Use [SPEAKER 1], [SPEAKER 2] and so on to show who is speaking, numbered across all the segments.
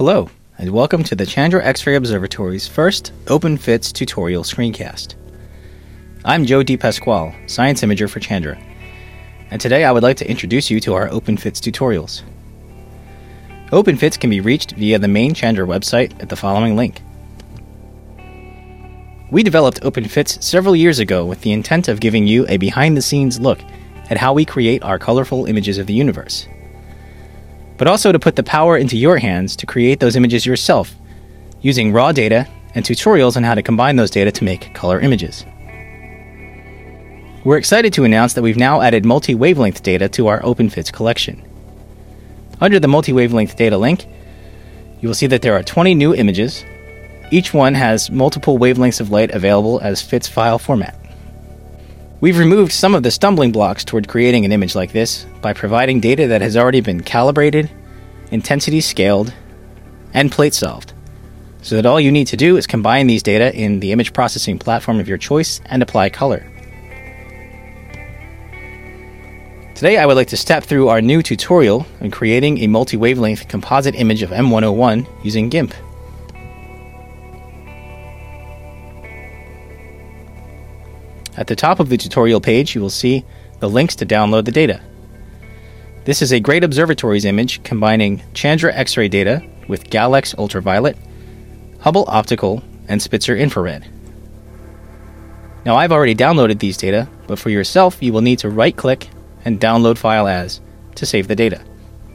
[SPEAKER 1] Hello, and welcome to the Chandra X-ray Observatory's first OpenFITS tutorial screencast. I'm Joe DePasquale, Science Imager for Chandra, and today I would like to introduce you to our OpenFITS tutorials. OpenFITS can be reached via the main Chandra website at the following link. We developed OpenFITS several years ago with the intent of giving you a behind-the-scenes look at how we create our colorful images of the universe, but also to put the power into your hands to create those images yourself, using raw data and tutorials on how to combine those data to make color images. We're excited to announce that we've now added multi-wavelength data to our OpenFITS collection. Under the multi-wavelength data link, you will see that there are 20 new images. Each one has multiple wavelengths of light available as FITS file format. We've removed some of the stumbling blocks toward creating an image like this by providing data that has already been calibrated, intensity scaled, and plate solved, so that all you need to do is combine these data in the image processing platform of your choice and apply color. Today I would like to step through our new tutorial on creating a multi-wavelength composite image of M101 using GIMP. At the top of the tutorial page, you will see the links to download the data. This is a Great Observatories image combining Chandra X-ray data with GALEX Ultraviolet, Hubble Optical, and Spitzer Infrared. Now, I've already downloaded these data, but for yourself, you will need to right-click and download file as to save the data.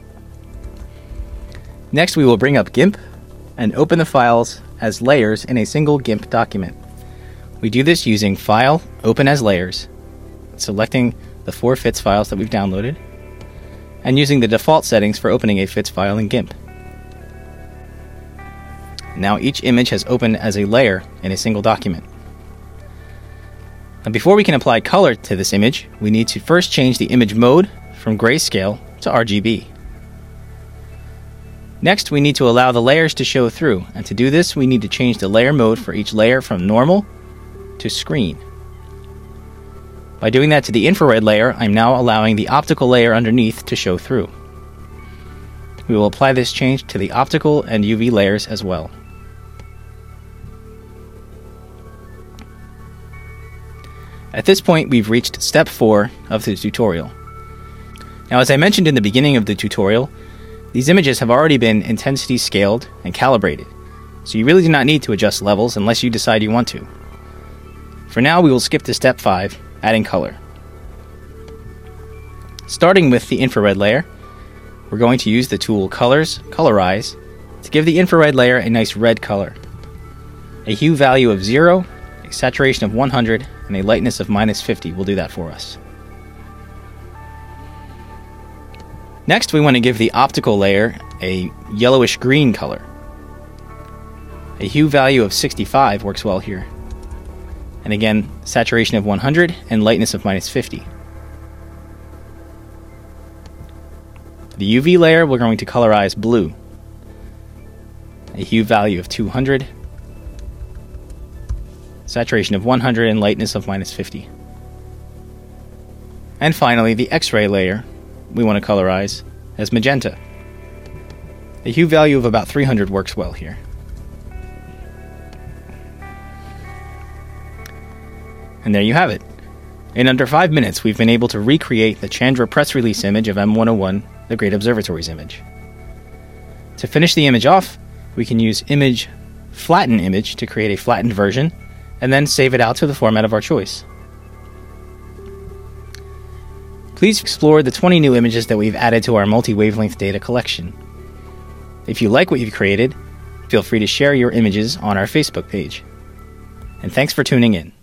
[SPEAKER 1] Next, we will bring up GIMP and open the files as layers in a single GIMP document. We do this using File, Open as Layers, selecting the 4 FITS files that we've downloaded, and using the default settings for opening a FITS file in GIMP. Now each image has opened as a layer in a single document. Now before we can apply color to this image, we need to first change the image mode from grayscale to RGB. Next, we need to allow the layers to show through, and to do this, we need to change the layer mode for each layer from normal to screen. By doing that to the infrared layer, I'm now allowing the optical layer underneath to show through. We will apply this change to the optical and UV layers as well. At this point, we've reached step 4 of the tutorial. Now, as I mentioned in the beginning of the tutorial, these images have already been intensity scaled and calibrated, so you really do not need to adjust levels unless you decide you want to. For now, we will skip to step 5, adding color. Starting with the infrared layer, we're going to use the tool Colorize to give the infrared layer a nice red color. A hue value of 0, a saturation of 100, and a lightness of -50 will do that for us. Next, we want to give the optical layer a yellowish green color. A hue value of 65 works well here. And again, saturation of 100 and lightness of -50. The UV layer, we're going to colorize blue. A hue value of 200, saturation of 100 and lightness of -50. And finally, the X-ray layer, we want to colorize as magenta. A hue value of about 300 works well here. And there you have it. In under 5 minutes, we've been able to recreate the Chandra press release image of M101, the Great Observatories image. To finish the image off, we can use Image Flatten Image to create a flattened version, and then save it out to the format of our choice. Please explore the 20 new images that we've added to our multi-wavelength data collection. If you like what you've created, feel free to share your images on our Facebook page. And thanks for tuning in.